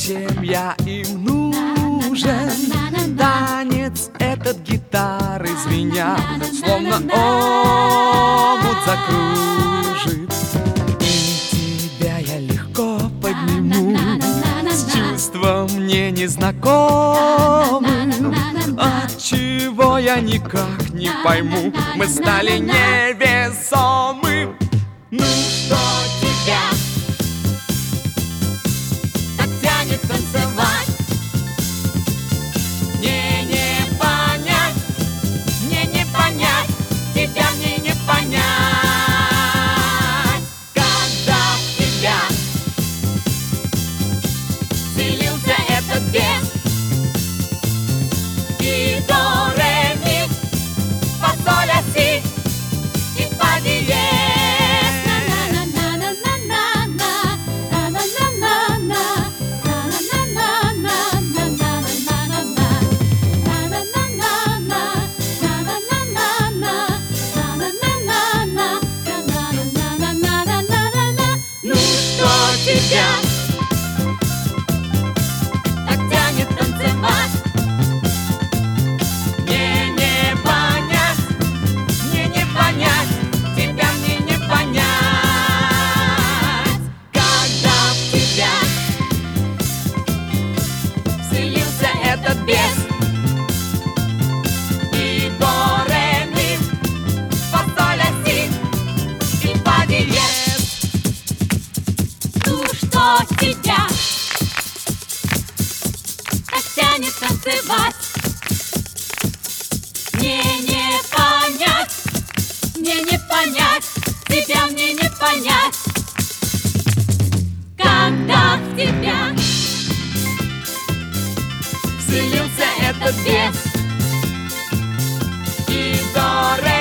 чем я им нужен. Танец этот гитары звенят, словно омут закружит. И тебя я легко подниму с чувством мне незнакомым. Отчего я никак не пойму, мы стали невесомы. Ну что тебя так тянет танцевать? Мне не понять, Мне не понять, тебя мне не понять. Когда в тебя вселился этот бес, и до ре ми, фа соль ля си, и фа диез. Ну что тебя так тянет танцевать? мне не понять, Мне не понять, тебя мне не понять. Когда в тебя вселился этот бес, и до ре ми, фа соль ля си, и фа диез. Ну что тебя так тянет танцевать? Мне не понять, тебя мне не понять. Когда в тебя вселился этот бес, и до ре